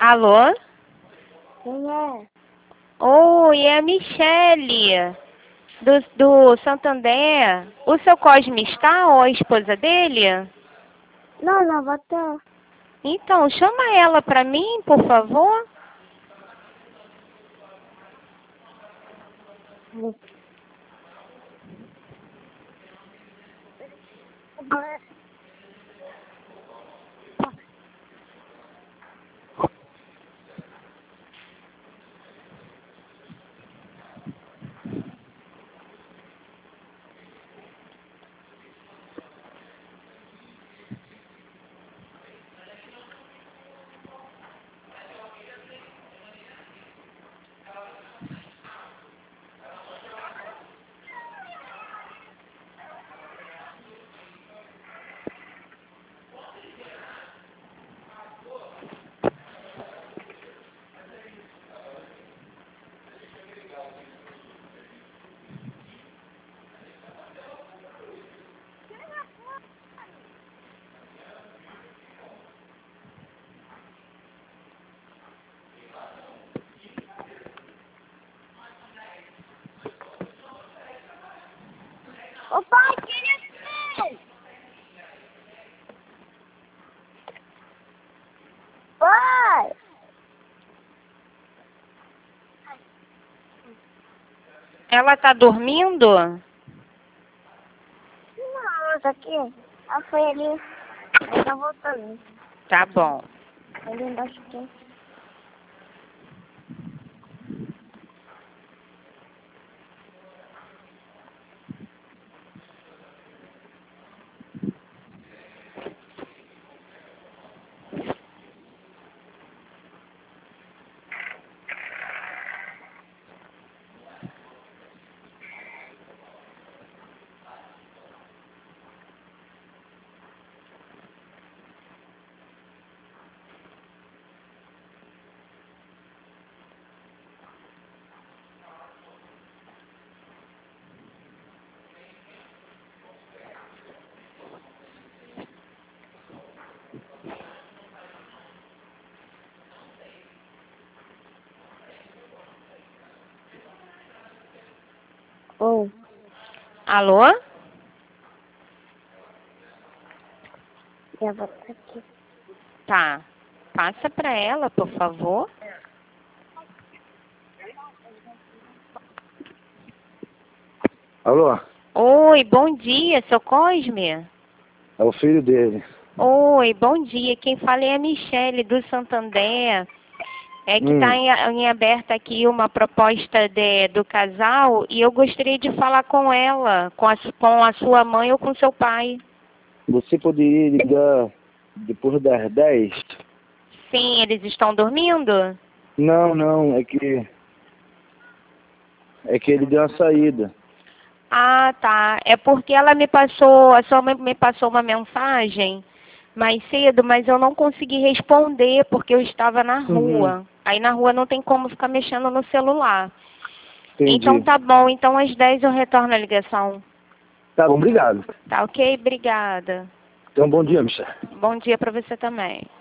Alô? Quem é? Oi, é a Michele, do Santander. O seu Cosme está ou a esposa dele? Não, não, bota. Então, chama ela pra mim, por favor. Ô pai, quem é? Pai! Ela tá dormindo? Não, tá aqui. Ah, foi ali. Ele tá voltando. Tá bom. Ali embaixo aqui. Oh. Alô? Já vou tá aqui. Tá. Passa pra ela, por favor. Alô? Oi, bom dia, seu Cosme? É o filho dele. Oi, bom dia. Quem fala é a Michele, do Santander. É que está em aberta aqui uma proposta do casal e eu gostaria de falar com ela, com a sua mãe ou com seu pai. Você poderia ligar depois das 10? Sim, eles estão dormindo? Não, não, é que ele deu uma saída. Ah, tá. É porque ela me passou, a sua mãe me passou uma mensagem mais cedo, mas eu não consegui responder porque eu estava na rua. Aí na rua não tem como ficar mexendo no celular. Entendi. Então tá bom, então às 10 eu retorno a ligação. Tá bom, obrigado. Tá ok? Obrigada. Então, bom dia, Michel. Bom dia pra você também.